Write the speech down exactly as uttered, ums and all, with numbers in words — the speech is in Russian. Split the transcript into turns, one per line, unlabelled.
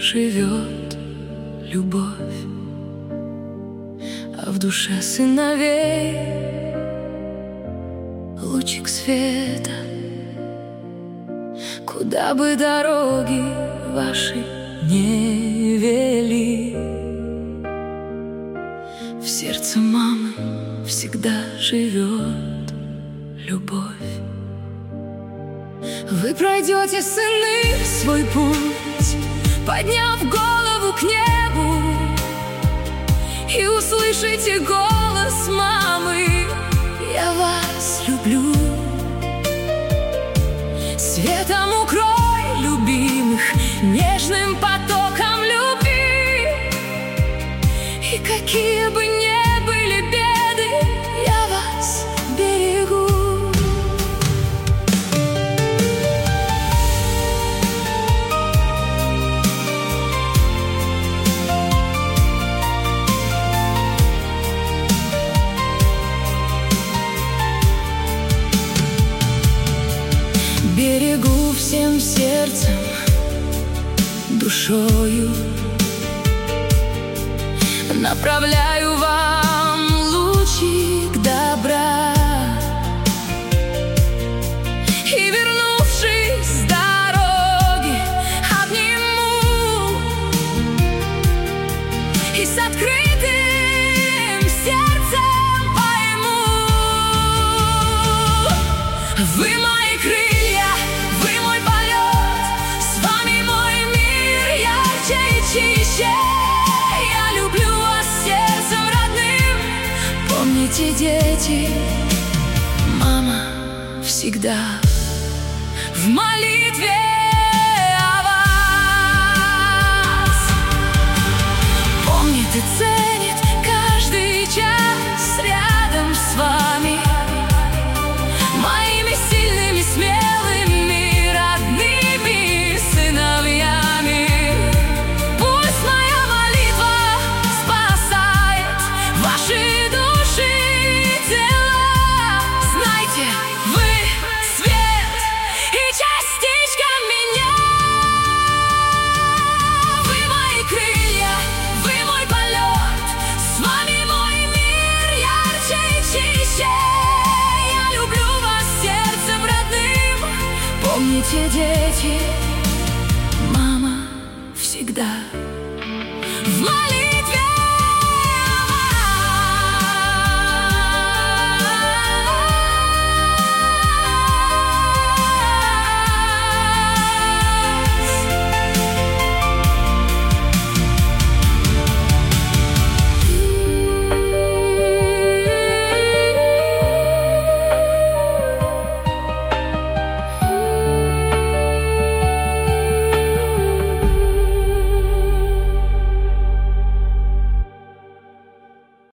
живет любовь, а в душе сыновей лучик света. Куда бы дороги ваши не вели, в сердце мамы всегда живет любовь. Вы пройдете, сыны, свой путь, подняв голову к небу, и услышите голос мамы: я вас люблю. Светом укрой любимых нежным потоком любви, и какие бы ни были беды, я вас берегу. Берегу всем сердцем, душою, направляю вам лучик добра, и, вернувшись с дороги, обниму, и с открытым сердцем пойму: вы мои крылья, вы мой полет, с вами мой мир ярче и чище. Я люблю вас сердцем родным. Помните, дети, мама всегда в молитве о вас. Помнит и ценит каждый час рядом с вами, моими сильными, смелыми, родными сыновьями. Пусть моя молитва спасает ваши души и тела. Знайте, вы свет и частичка меня. Вы мои крылья, вы мой полет, с вами мой мир ярче и чище. Я люблю вас сердцем родным. Помните, дети, мама всегда в молитве.